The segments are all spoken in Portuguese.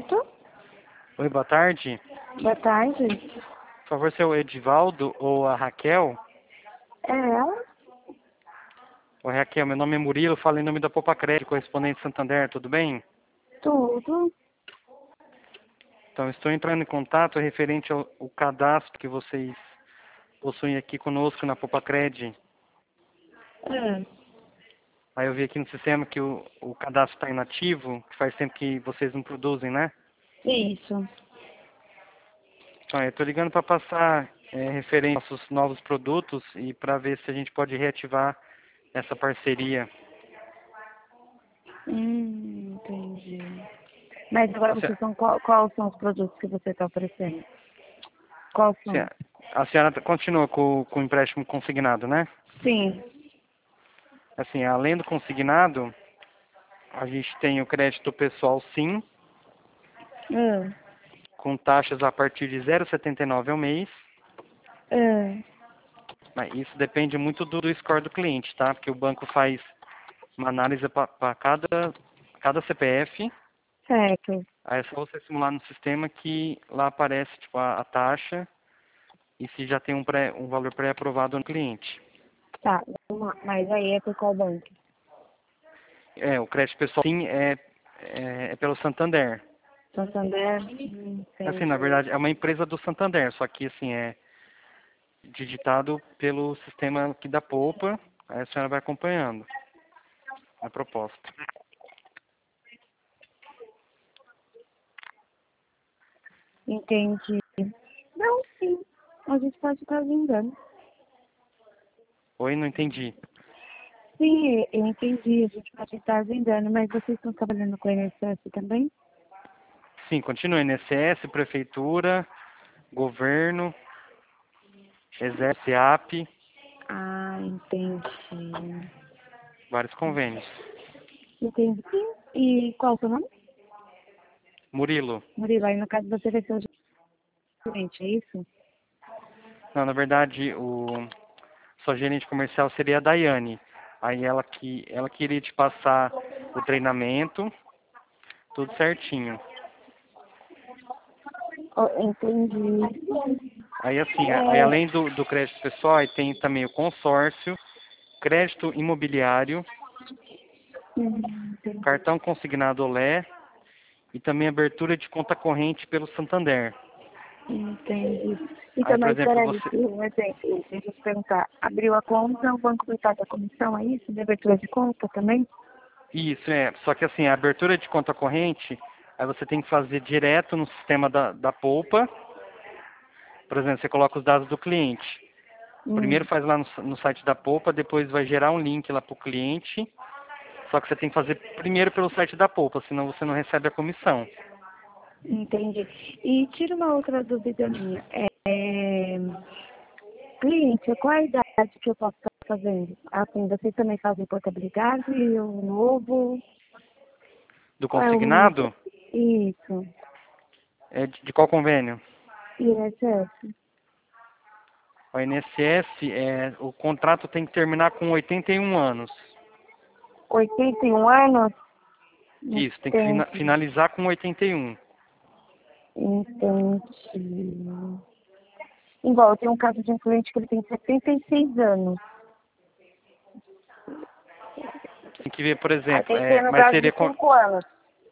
Certo? Oi, boa tarde. Boa tarde. Por favor, seu Edivaldo ou a Raquel? É ela? Oi, Raquel, meu nome é Murilo, falo em nome da Poupa Crédito, correspondente Santander, tudo bem? Tudo. Então, estou entrando em contato referente ao cadastro que vocês possuem aqui conosco na Poupa Crédito. É. Aí eu vi aqui no sistema que o cadastro está inativo, que faz tempo que vocês não produzem, né? Isso. Então, eu estou ligando para passar referente aos nossos novos produtos e para ver se a gente pode reativar essa parceria. Entendi. Mas agora A senhora, vocês são quais são os produtos que você está oferecendo? Quais são? a senhora continua com o empréstimo consignado, né? Sim. Assim, além do consignado, a gente tem o crédito pessoal sim, É. com taxas a partir de 0,79 ao mês. É. Mas isso depende muito do score do cliente, tá? Porque o banco faz uma análise para cada CPF. Certo. Aí é só você simular no sistema que lá aparece tipo, a taxa e se já tem um valor pré-aprovado no cliente. Tá. Vamos lá. Mas aí é por qual banco? O crédito pessoal sim é pelo Santander. Santander? Assim, na Entendi. verdade, é uma empresa do Santander, só que assim, é digitado pelo sistema aqui da Poupa, aí a senhora vai acompanhando a proposta. Entendi. Não, sim. A gente pode estar agendando. Oi, não entendi. Sim, eu entendi. A gente pode estar agendando, mas vocês estão trabalhando com a INSS também? Sim, continua INSS, Prefeitura, Governo, Exército, SEAP, Ah, entendi. vários convênios. Entendi. E qual o seu nome? Murilo. Murilo, aí no caso você vai ser o gerente, é isso? Não, na verdade, sua gerente comercial seria a Daiane. Aí ela queria te passar o treinamento, tudo certinho. Oh, entendi. Aí assim, aí É, além do crédito pessoal, aí tem também o consórcio, crédito imobiliário, entendi. cartão consignado Olé e também abertura de conta corrente pelo Santander. Entendi. Então, Aí, por mas exemplo, peraí, você. um exemplo, deixa eu te perguntar. Abriu a conta, o banco vai pagar a comissão, é isso? De abertura de conta também? Isso, só que assim, a abertura de conta corrente, aí você tem que fazer direto no sistema da Poupa. Por exemplo, você coloca os dados do cliente. Primeiro Hum, faz lá no site da Poupa, depois vai gerar um link lá para o cliente. Só que você tem que fazer primeiro pelo site da Poupa, senão você não recebe a comissão. entendi. E tira uma outra dúvida minha. Cliente, qual a idade que eu posso estar fazendo? Assim, vocês também fazem portabilidade, o novo? Do Qual é o limite? consignado, Isso. de qual convênio? INSS. O INSS, o contrato tem que terminar com 81 anos. 81 anos? Isso, tem que Entendi. finalizar com 81. Entendi. Igual, eu tenho um caso de um cliente que ele tem 76 anos. Tem que ver, por Aí exemplo, tem que ter no mas prazo de 5 anos.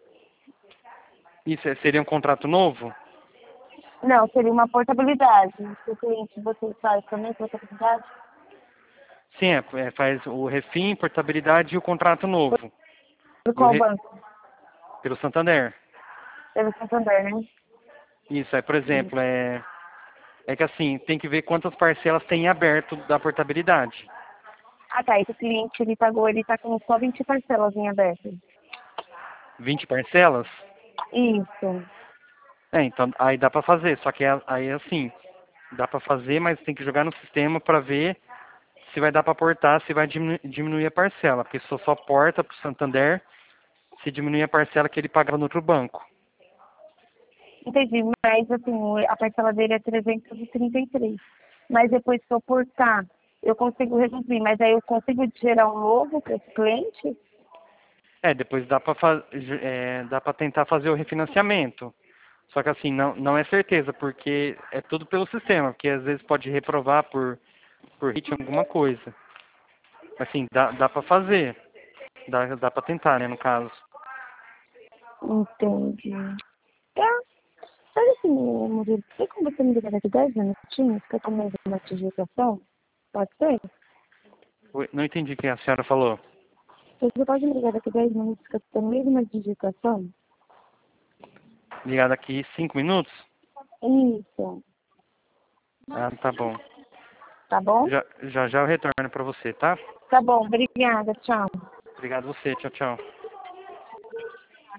isso seria um contrato novo? Não, seria uma portabilidade. Se o cliente você faz também portabilidade, Sim, faz o refim, portabilidade e o contrato novo. por E o qual banco? pelo Santander. Pelo Santander, né? Isso, por exemplo, é que assim, tem que ver quantas parcelas tem aberto da portabilidade. Ah, tá. Esse cliente, ele pagou, ele tá com só 20 parcelas em aberto. 20 parcelas? Isso. Então aí dá pra fazer, só que aí assim, dá pra fazer, mas tem que jogar no sistema pra ver se vai dar pra portar, se vai diminuir a parcela, porque só porta pro Santander se diminuir a parcela que ele pagava no outro banco. Entendi, mas assim, a parcela dele é 333. Mas depois que eu portar, eu consigo reduzir, mas aí eu consigo gerar um novo para esse cliente? Depois dá para tentar fazer o refinanciamento. Só que assim, não é certeza, porque é tudo pelo sistema, porque às vezes pode reprovar por hit alguma coisa. Assim, dá para fazer. Dá para tentar, né, no caso. Entendi. Tá. Sabe assim, Murilo, tem como você me ligar daqui 10 minutinhos que eu tô mais uma digitação? Pode ser? Oi, não entendi o que a senhora falou. Você pode me ligar daqui 10 minutos que eu tô no meio de uma digitação? Ligar daqui 5 minutos? Isso. Ah, tá bom. Tá bom? Já eu retorno para você, tá? Tá bom, obrigada, tchau. Obrigado você. Tchau, tchau.